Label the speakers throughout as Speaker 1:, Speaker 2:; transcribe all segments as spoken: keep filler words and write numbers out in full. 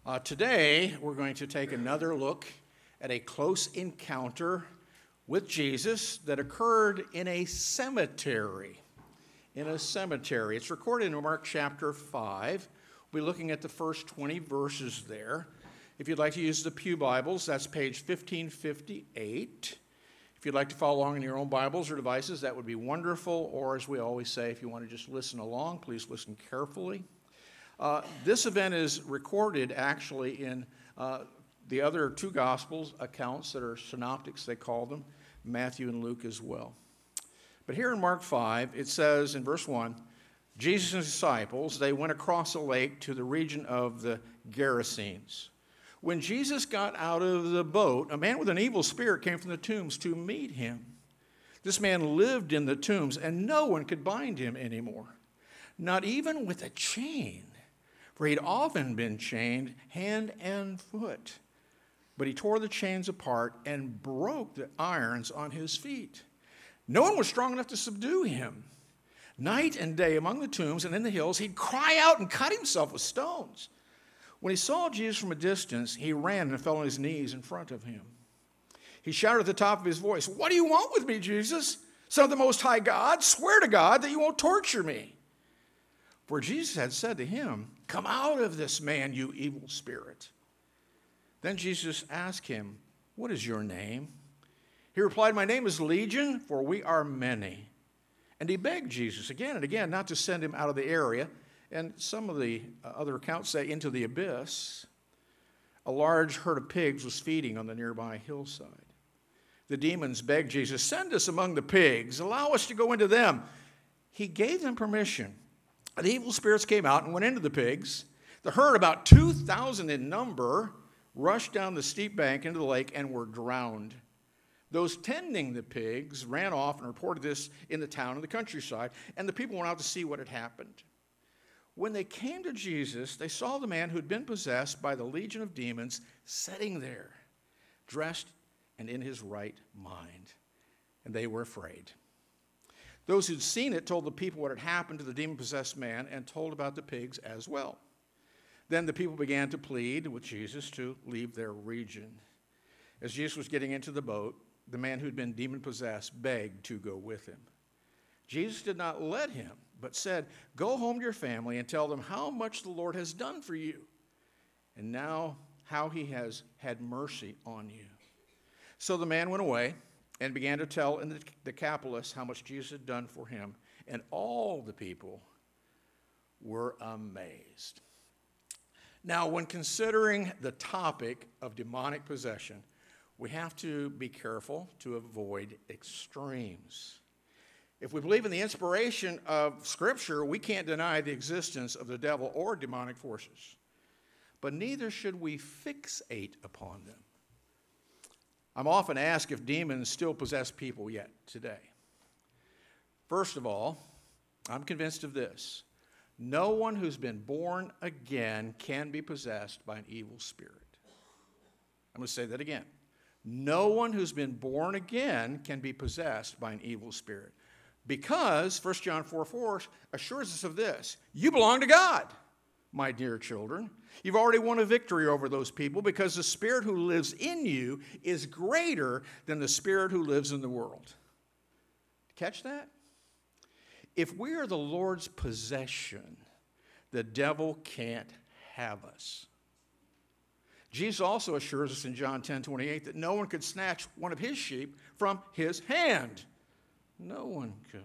Speaker 1: Uh, today, we're going to take another look at a close encounter with Jesus that occurred in a cemetery. In a cemetery. It's recorded in Mark chapter five. We'll be looking at the first twenty verses there. If you'd like to use the Pew Bibles, that's page fifteen fifty-eight. If you'd like to follow along in your own Bibles or devices, that would be wonderful. Or as we always say, if you want to just listen along, please listen carefully. Uh, this event is recorded actually in uh, the other two Gospels accounts that are synoptics, they call them, Matthew and Luke as well. But here in Mark five, it says in verse one, Jesus and his disciples, they went across a lake to the region of the Gerasenes. When Jesus got out of the boat, a man with an evil spirit came from the tombs to meet him. This man lived in the tombs, and no one could bind him anymore, not even with a chain. For he'd often been chained hand and foot. But he tore the chains apart and broke the irons on his feet. No one was strong enough to subdue him. Night and day among the tombs and in the hills, he'd cry out and cut himself with stones. When he saw Jesus from a distance, he ran and fell on his knees in front of him. He shouted at the top of his voice, "What do you want with me, Jesus? Son of the Most High God, swear to God that you won't torture me." For Jesus had said to him, "Come out of this man, you evil spirit." Then Jesus asked him, "What is your name?" He replied, "My name is Legion, for we are many." And he begged Jesus again and again not to send him out of the area. And some of the other accounts say into the abyss. A large herd of pigs was feeding on the nearby hillside. The demons begged Jesus, "Send us among the pigs. Allow us to go into them." He gave them permission. The evil spirits came out and went into the pigs. The herd, about two thousand in number, rushed down the steep bank into the lake and were drowned. Those tending the pigs ran off and reported this in the town and the countryside, and the people went out to see what had happened. When they came to Jesus, they saw the man who had been possessed by the legion of demons sitting there, dressed and in his right mind, and they were afraid. Those who'd seen it told the people what had happened to the demon-possessed man and told about the pigs as well. Then the people began to plead with Jesus to leave their region. As Jesus was getting into the boat, the man who'd been demon-possessed begged to go with him. Jesus did not let him, but said, "Go home to your family and tell them how much the Lord has done for you, and now how he has had mercy on you." So the man went away and began to tell in the Decapolis how much Jesus had done for him, and all the people were amazed. Now, when considering the topic of demonic possession, we have to be careful to avoid extremes. If we believe in the inspiration of Scripture, we can't deny the existence of the devil or demonic forces, but neither should we fixate upon them. I'm often asked if demons still possess people yet today. First of all, I'm convinced of this. No one who's been born again can be possessed by an evil spirit. I'm going to say that again. No one who's been born again can be possessed by an evil spirit. Because First John four four assures us of this. You belong to God, my dear children. You've already won a victory over those people because the spirit who lives in you is greater than the spirit who lives in the world. Catch that? If we are the Lord's possession, the devil can't have us. Jesus also assures us in John ten twenty-eight that no one could snatch one of his sheep from his hand. No one could.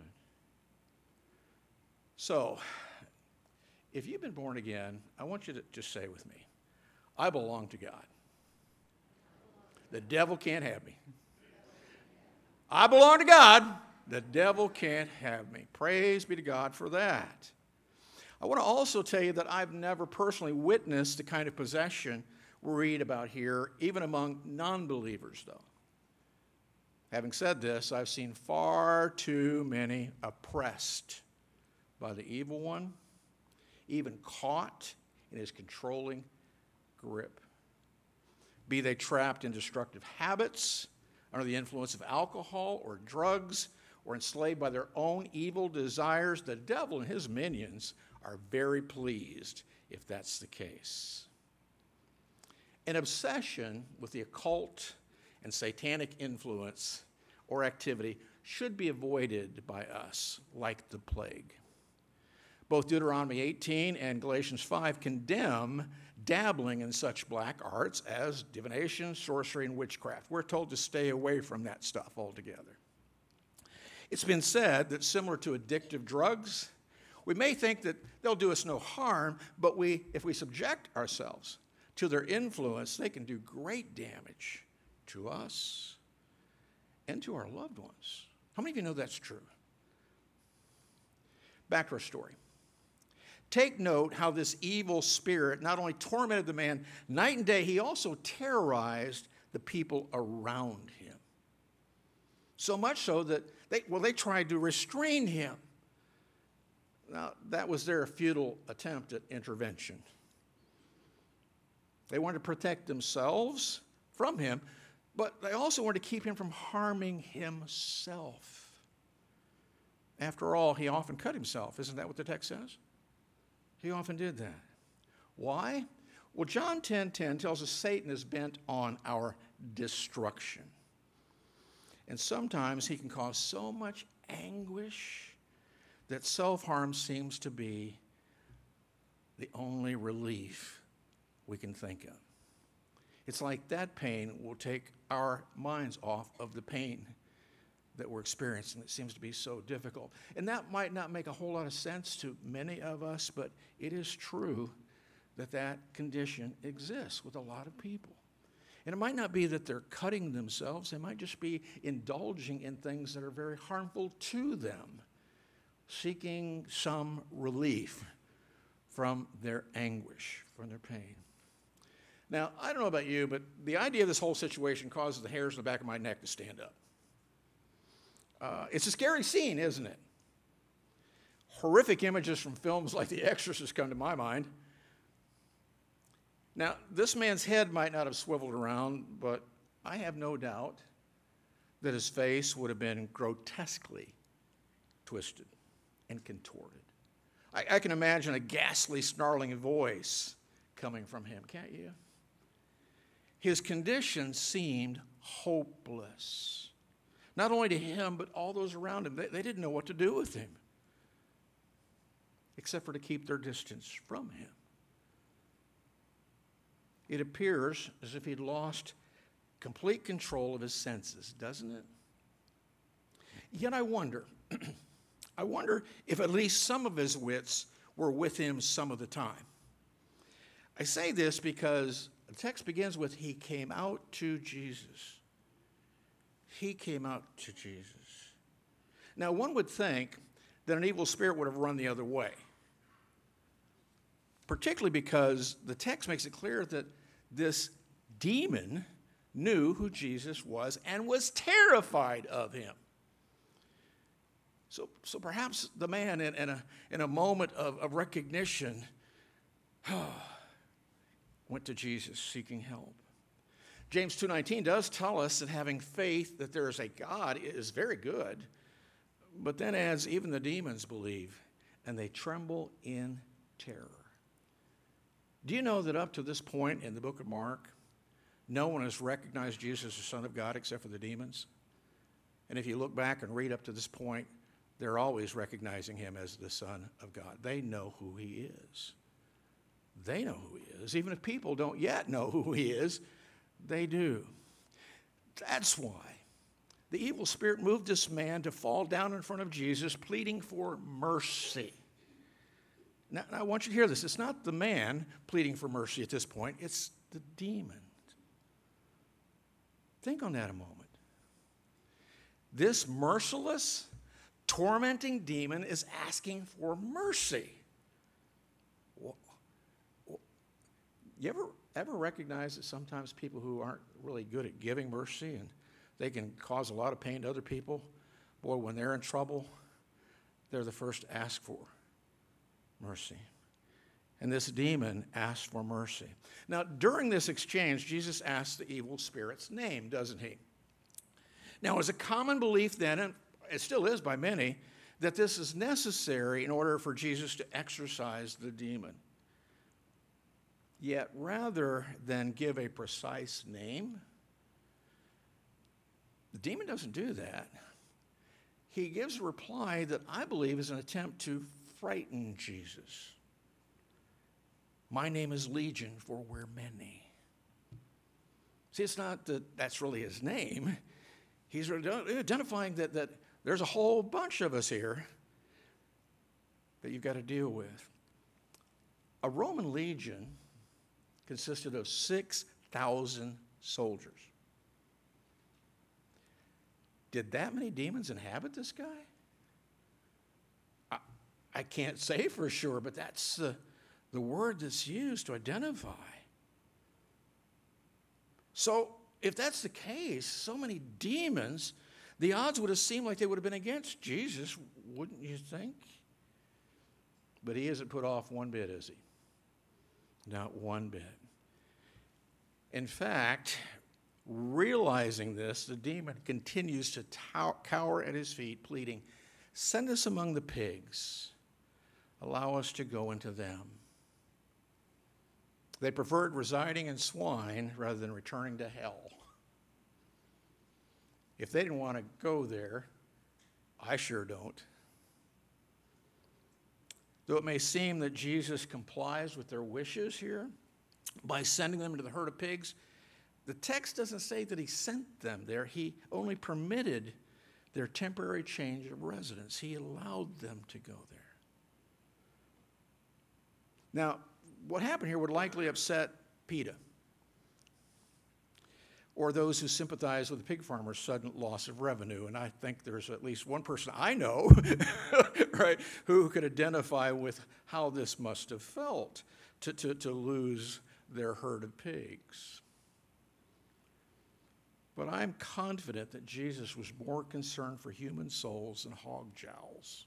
Speaker 1: So, if you've been born again, I want you to just say with me, I belong to God. The devil can't have me. I belong to God. The devil can't have me. Praise be to God for that. I want to also tell you that I've never personally witnessed the kind of possession we read about here, even among non-believers, though. Having said this, I've seen far too many oppressed by the evil one, even caught in his controlling grip. Be they trapped in destructive habits, under the influence of alcohol or drugs, or enslaved by their own evil desires, the devil and his minions are very pleased if that's the case. An obsession with the occult and satanic influence or activity should be avoided by us like the plague. Both Deuteronomy eighteen and Galatians five condemn dabbling in such black arts as divination, sorcery, and witchcraft. We're told to stay away from that stuff altogether. It's been said that similar to addictive drugs, we may think that they'll do us no harm, but we, if we subject ourselves to their influence, they can do great damage to us and to our loved ones. How many of you know that's true? Back to our story. Take note how this evil spirit not only tormented the man night and day, he also terrorized the people around him. So much so that they, well, they tried to restrain him. Now, that was their futile attempt at intervention. They wanted to protect themselves from him, but they also wanted to keep him from harming himself. After all, he often cut himself. Isn't that what the text says? He often did that. Why? Well, John ten ten tells us Satan is bent on our destruction. And sometimes he can cause so much anguish that self-harm seems to be the only relief we can think of. It's like that pain will take our minds off of the pain that we're experiencing. It seems to be so difficult. And that might not make a whole lot of sense to many of us, but it is true that that condition exists with a lot of people. And it might not be that they're cutting themselves. They might just be indulging in things that are very harmful to them, seeking some relief from their anguish, from their pain. Now, I don't know about you, but the idea of this whole situation causes the hairs on the back of my neck to stand up. Uh, it's a scary scene, isn't it? Horrific images from films like The Exorcist come to my mind. Now, this man's head might not have swiveled around, but I have no doubt that his face would have been grotesquely twisted and contorted. I, I can imagine a ghastly, snarling voice coming from him, can't you? His condition seemed hopeless. Not only to him, but all those around him. They, they didn't know what to do with him, except for to keep their distance from him. It appears as if he'd lost complete control of his senses, doesn't it? Yet I wonder, I wonder if at least some of his wits were with him some of the time. I say this because the text begins with, he came out to Jesus. He came out to Jesus. Now, one would think that an evil spirit would have run the other way, particularly because the text makes it clear that this demon knew who Jesus was and was terrified of him. So, so perhaps the man, in, in, a, in a moment of, of recognition, went to Jesus seeking help. James two nineteen does tell us that having faith that there is a God is very good, but then adds, even the demons believe, and they tremble in terror. Do you know that up to this point in the book of Mark, no one has recognized Jesus as the Son of God except for the demons? And if you look back and read up to this point, they're always recognizing him as the Son of God. They know who he is. They know who he is. Even if people don't yet know who he is, they do. That's why the evil spirit moved this man to fall down in front of Jesus, pleading for mercy. Now, now I want you to hear this. It's not the man pleading for mercy at this point. It's the demon. Think on that a moment. This merciless, tormenting demon is asking for mercy. Well, well, you ever, ever recognize that sometimes people who aren't really good at giving mercy, and they can cause a lot of pain to other people, boy, when they're in trouble, they're the first to ask for mercy. And this demon asked for mercy. Now, during this exchange, Jesus asked the evil spirit's name, doesn't he? Now, it was a common belief then, and it still is by many, that this is necessary in order for Jesus to exorcise the demon. Yet rather than give a precise name, the demon doesn't do that. He gives a reply that I believe is an attempt to frighten Jesus. My name is Legion, for we're many. See, it's not that that's really his name. He's identifying that, that there's a whole bunch of us here that you've got to deal with. A Roman legion consisted of six thousand soldiers. Did that many demons inhabit this guy? I, I can't say for sure, but that's the, the word that's used to identify. So if that's the case, so many demons, the odds would have seemed like they would have been against Jesus, wouldn't you think? But he isn't put off one bit, is he? Not one bit. In fact, realizing this, the demon continues to tow- cower at his feet, pleading, "Send us among the pigs. Allow us to go into them." They preferred residing in swine rather than returning to hell. If they didn't want to go there, I sure don't. Though it may seem that Jesus complies with their wishes here by sending them to the herd of pigs, the text doesn't say that he sent them there. He only permitted their temporary change of residence. He allowed them to go there. Now, what happened here would likely upset PETA or those who sympathize with the pig farmers' sudden loss of revenue. And I think there's at least one person I know, right, who could identify with how this must have felt to, to, to lose their herd of pigs. But I'm confident that Jesus was more concerned for human souls than hog jowls,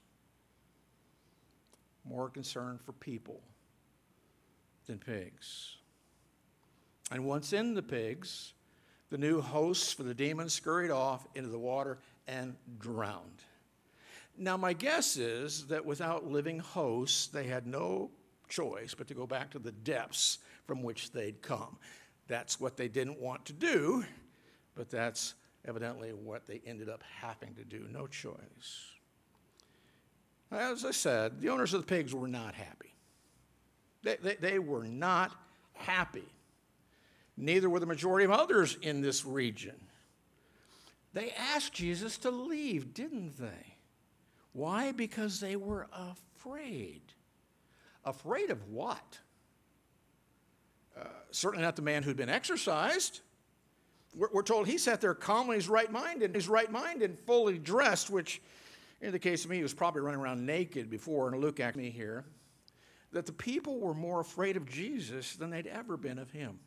Speaker 1: more concerned for people than pigs. And once in the pigs, the new hosts for the demons scurried off into the water and drowned. Now, my guess is that without living hosts, they had no choice but to go back to the depths from which they'd come. That's what they didn't want to do, but that's evidently what they ended up having to do. No choice. As I said, the owners of the pigs were not happy. They, they, they were not happy. Neither were the majority of others in this region. They asked Jesus to leave, didn't they? Why? Because they were afraid. Afraid of what? Uh, certainly not the man who'd been exorcised. We're, we're told he sat there calmly in his right mind, in his right mind and fully dressed, which in the case of me, he was probably running around naked before, and look at me here, that the people were more afraid of Jesus than they'd ever been of him.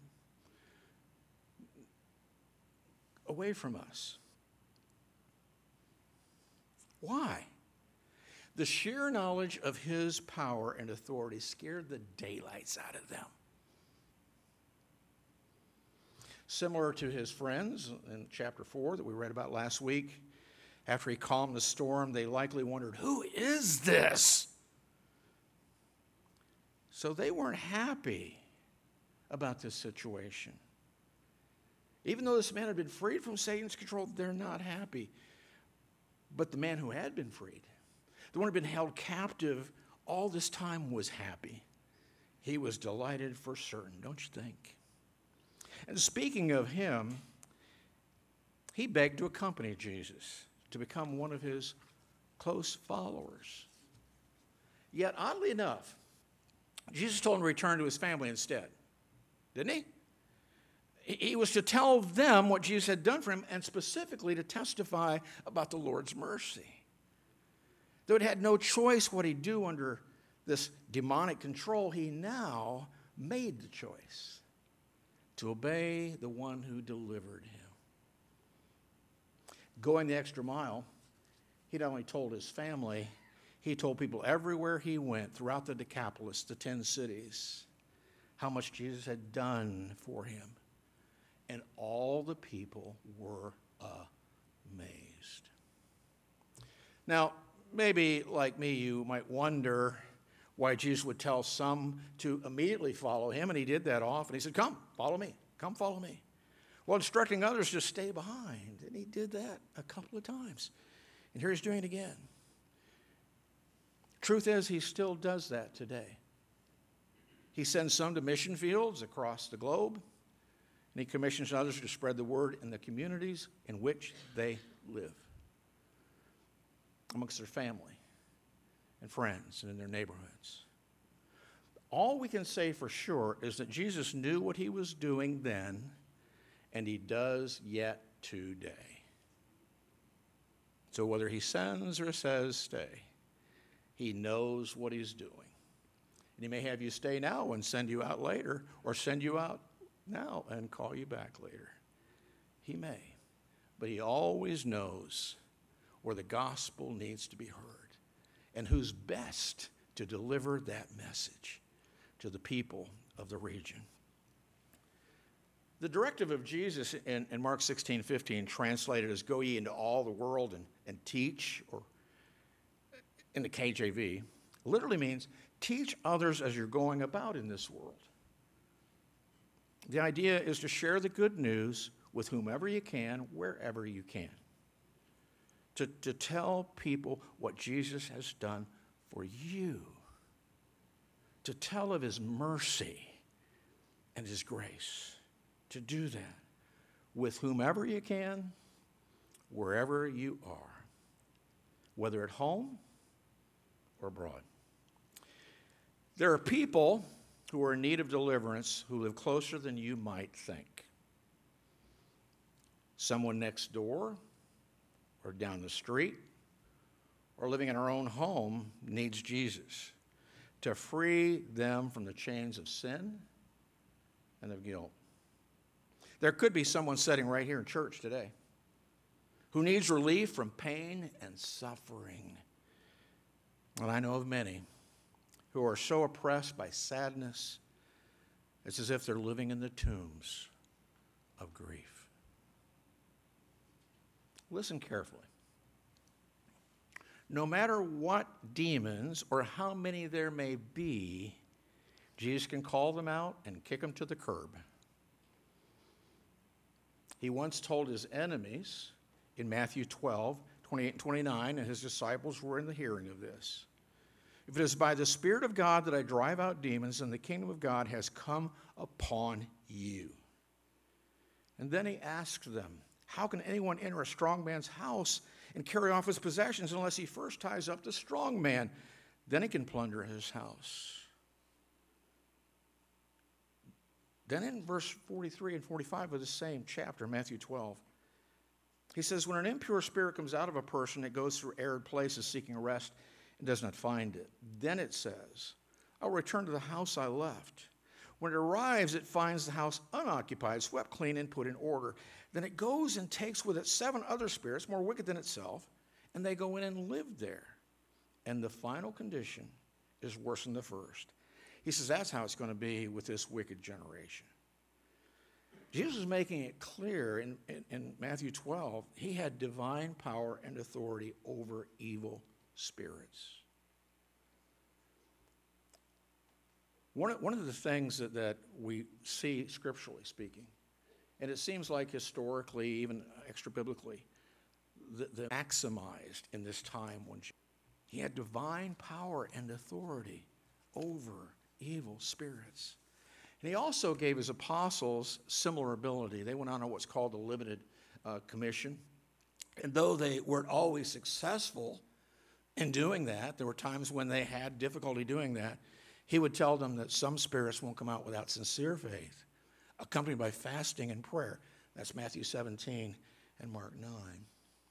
Speaker 1: Away from us. Why? The sheer knowledge of his power and authority scared the daylights out of them. Similar to his friends in chapter four that we read about last week, after he calmed the storm, they likely wondered, who is this? So they weren't happy about this situation. Even though this man had been freed from Satan's control, they're not happy. But the man who had been freed, the one who had been held captive all this time, was happy. He was delighted for certain, don't you think? And speaking of him, he begged to accompany Jesus, to become one of his close followers. Yet, oddly enough, Jesus told him to return to his family instead, didn't he? He was to tell them what Jesus had done for him, and specifically to testify about the Lord's mercy. Though he had no choice what he'd do under this demonic control, he now made the choice to obey the one who delivered him. Going the extra mile, he not only told his family, he told people everywhere he went throughout the Decapolis, the ten cities, how much Jesus had done for him. And all the people were amazed. Now, maybe like me, you might wonder why Jesus would tell some to immediately follow him, and he did that often. He said, come, follow me. Come, follow me. While instructing others to stay behind. And he did that a couple of times. And here he's doing it again. Truth is, he still does that today. He sends some to mission fields across the globe, and he commissions others to spread the word in the communities in which they live, amongst their family and friends and in their neighborhoods. All we can say for sure is that Jesus knew what he was doing then, and he does yet today. So whether he sends or says stay, he knows what he's doing. And he may have you stay now and send you out later, or send you out now and call you back later. He may. But he always knows where the gospel needs to be heard and who's best to deliver that message to the people of the region. The directive of Jesus in, in Mark sixteen fifteen, translated as go ye into all the world and, and teach, or in the K J V, literally means teach others as you're going about in this world. The idea is to share the good news with whomever you can, wherever you can. To, to tell people what Jesus has done for you. To tell of his mercy and his grace. To do that with whomever you can, wherever you are, whether at home or abroad. There are people who are in need of deliverance who live closer than you might think. Someone next door or down the street or living in our own home needs Jesus to free them from the chains of sin and of guilt. There could be someone sitting right here in church today who needs relief from pain and suffering. And I know of many who are so oppressed by sadness, it's as if they're living in the tombs of grief. Listen carefully. No matter what demons or how many there may be, Jesus can call them out and kick them to the curb. He once told his enemies in Matthew twelve, twenty-eight and twenty-nine, and his disciples were in the hearing of this. If it is by the Spirit of God that I drive out demons, then the kingdom of God has come upon you. And then he asked them, how can anyone enter a strong man's house and carry off his possessions unless he first ties up the strong man? Then he can plunder his house. Then in verse forty-three and forty-five of the same chapter, Matthew twelve, he says, when an impure spirit comes out of a person, it goes through arid places seeking rest and does not find it. Then it says, I'll return to the house I left. When it arrives, it finds the house unoccupied, swept clean, and put in order. Then it goes and takes with it seven other spirits more wicked than itself, and they go in and live there. And the final condition is worse than the first. He says that's how it's going to be with this wicked generation. Jesus is making it clear in, in, in Matthew twelve, he had divine power and authority over evil spirits. One of, one of the things that, that we see scripturally speaking, and it seems like historically, even extra biblically, that the maximized in this time when he had divine power and authority over evil spirits. And he also gave his apostles similar ability. They went on what's called the limited uh, commission. And though they weren't always successful in doing that, there were times when they had difficulty doing that, he would tell them that some spirits won't come out without sincere faith, accompanied by fasting and prayer. That's Matthew seventeen and Mark nine.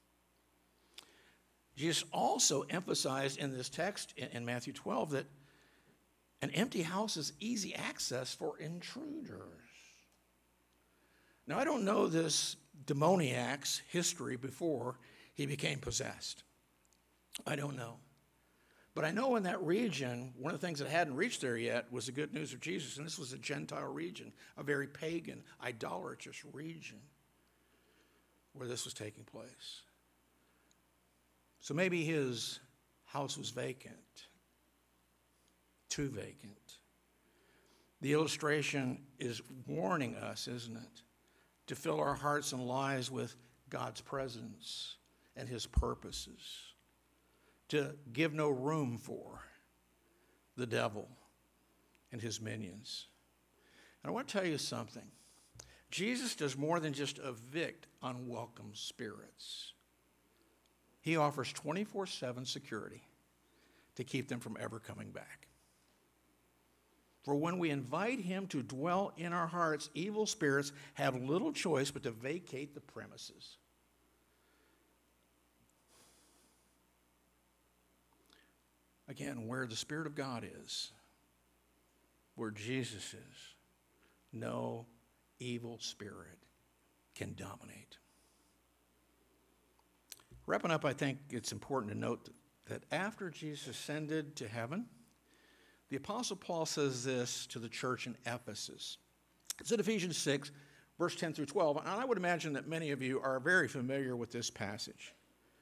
Speaker 1: Jesus also emphasized in this text in, in Matthew twelve that an empty house is easy access for intruders. Now, I don't know this demoniac's history before he became possessed. I don't know. But I know in that region, one of the things that hadn't reached there yet was the good news of Jesus. And this was a Gentile region, a very pagan, idolatrous region where this was taking place. So maybe his house was vacant. too vacant. The illustration is warning us, isn't it, to fill our hearts and lives with God's presence and his purposes, to give no room for the devil and his minions. And I want to tell you something. Jesus does more than just evict unwelcome spirits. He offers twenty-four seven security to keep them from ever coming back. For when we invite him to dwell in our hearts, evil spirits have little choice but to vacate the premises. Again, where the Spirit of God is, where Jesus is, no evil spirit can dominate. Wrapping up, I think it's important to note that after Jesus ascended to heaven, the Apostle Paul says this to the church in Ephesus. It's in Ephesians six, verse ten through twelve, and I would imagine that many of you are very familiar with this passage.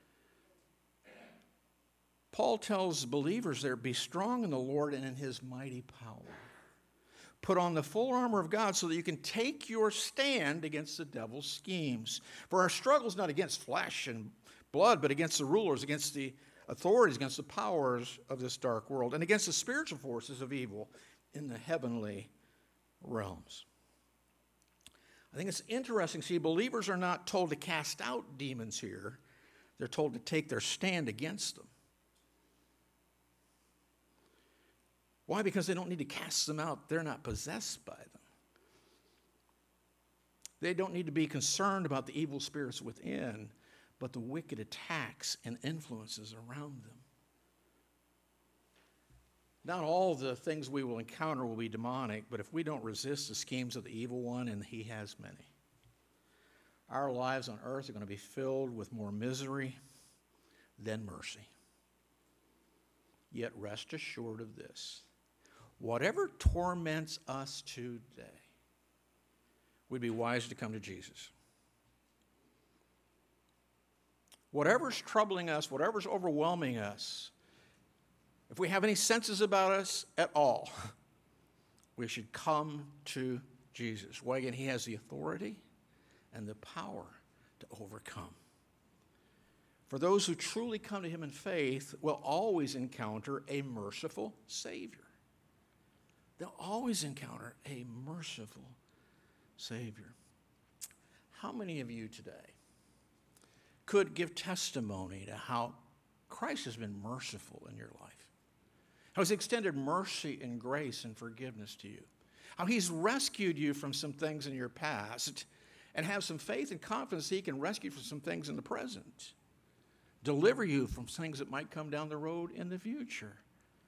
Speaker 1: Paul tells believers there, be strong in the Lord and in his mighty power. Put on the full armor of God so that you can take your stand against the devil's schemes. For our struggle is not against flesh and blood, but against the rulers, against the authorities, against the powers of this dark world, and against the spiritual forces of evil in the heavenly realms. I think it's interesting. See, believers are not told to cast out demons here. They're told to take their stand against them. Why? Because they don't need to cast them out. They're not possessed by them. They don't need to be concerned about the evil spirits within, but the wicked attacks and influences around them. Not all the things we will encounter will be demonic, but if we don't resist the schemes of the evil one, and he has many, our lives on earth are going to be filled with more misery than mercy. Yet rest assured of this. Whatever torments us today, we'd be wise to come to Jesus. Whatever's troubling us, whatever's overwhelming us, if we have any senses about us at all, we should come to Jesus. Why? Again, he has the authority and the power to overcome. For those who truly come to him in faith will always encounter a merciful Savior. They'll always encounter a merciful Savior. How many of you today could give testimony to how Christ has been merciful in your life? How he's extended mercy and grace and forgiveness to you? How he's rescued you from some things in your past and have some faith and confidence he can rescue you from some things in the present. Deliver you from things that might come down the road in the future.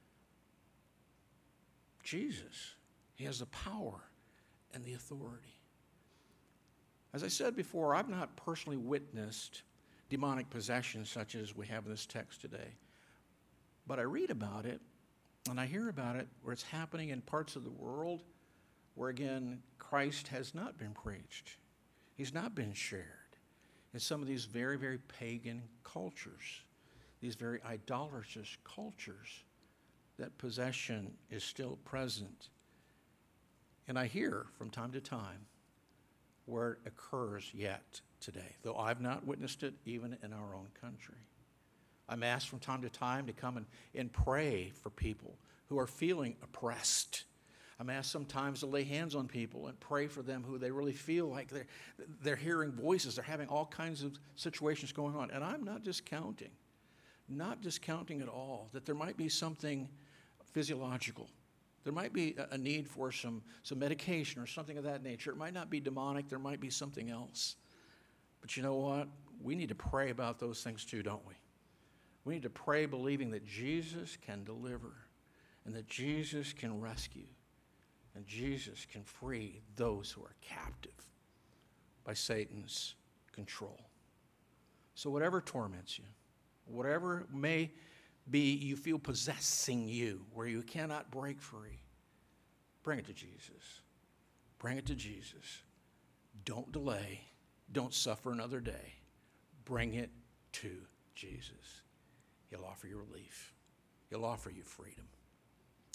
Speaker 1: Jesus, he has the power and the authority. As I said before, I've not personally witnessed demonic possession such as we have in this text today. But I read about it and I hear about it where it's happening in parts of the world where, again, Christ has not been preached. He's not been shared. In some of these very, very pagan cultures, these very idolatrous cultures, that possession is still present. And I hear from time to time where it occurs yet today, though I've not witnessed it even in our own country. I'm asked from time to time to come and, and pray for people who are feeling oppressed. I'm asked sometimes to lay hands on people and pray for them who they really feel like they're, they're hearing voices. They're having all kinds of situations going on. And I'm not discounting, not discounting at all that there might be something physiological. There might be a need for some, some medication or something of that nature. It might not be demonic. There might be something else. But you know what? We need to pray about those things too, don't we? We need to pray believing that Jesus can deliver and that Jesus can rescue and Jesus can free those who are captive by Satan's control. So whatever torments you, whatever may be you feel possessing you, where you cannot break free, bring it to Jesus. Bring it to Jesus. Don't delay. Don't suffer another day. Bring it to Jesus. He'll offer you relief. He'll offer you freedom.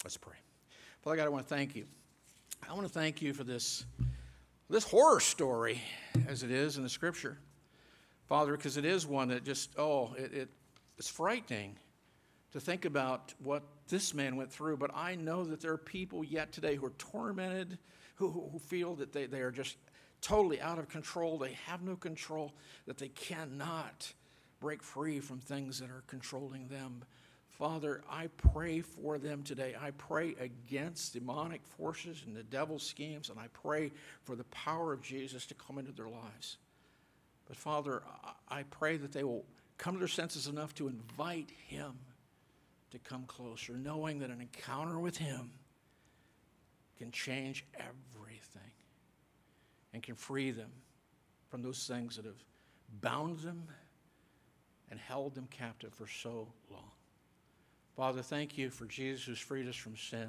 Speaker 1: Let's pray. Father God, I want to thank you. I want to thank you for this, this horror story, as it is in the Scripture. Father, because it is one that just, oh, it, it it's frightening to think about what this man went through. But I know that there are people yet today who are tormented, who, who feel that they, they are just totally out of control. They have no control, that they cannot break free from things that are controlling them. Father, I pray for them today. I pray against demonic forces and the devil's schemes, and I pray for the power of Jesus to come into their lives. But Father, I pray that they will come to their senses enough to invite him to come closer, knowing that an encounter with him can change everything and can free them from those things that have bound them and held them captive for so long. Father, thank you for Jesus who's freed us from sin,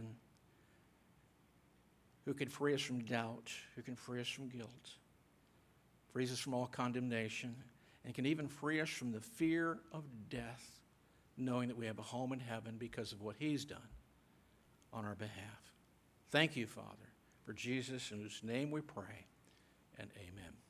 Speaker 1: who can free us from doubt, who can free us from guilt, frees us from all condemnation, and can even free us from the fear of death, knowing that we have a home in heaven because of what he's done on our behalf. Thank you, Father, for Jesus, in whose name we pray, and amen.